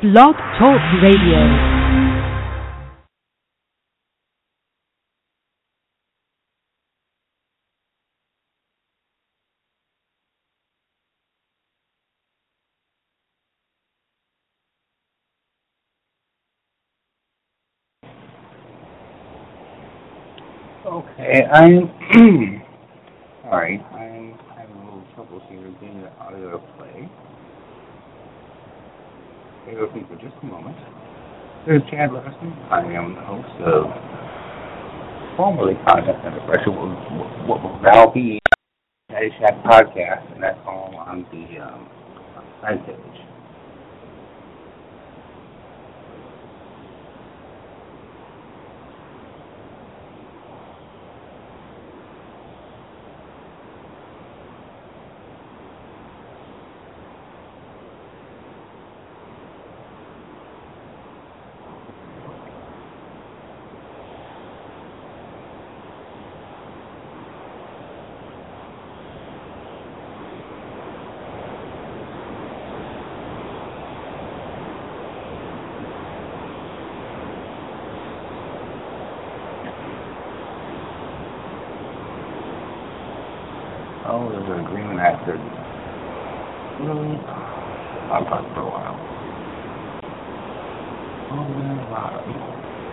Blog Talk Radio. Okay, I'm alright. I'm having a little trouble here getting the audio to play. Bear with me for just a moment. This is Chad Larson. I am the host of formerly Content Center Pressure, what will now be Daddy Shack Podcast, and that's all on the side page. Oh, there's an agreement after. Really? I'll talk for a while. Oh, man, wow.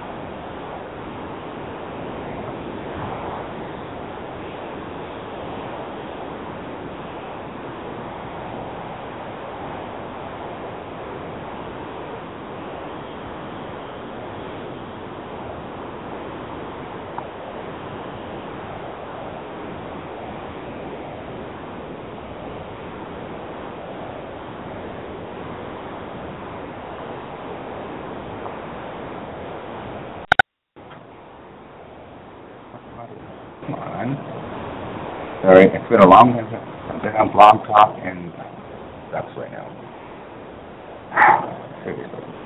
Come on. Sorry, it's been a long time. I've been on Blog Talk and sucks right now. Seriously.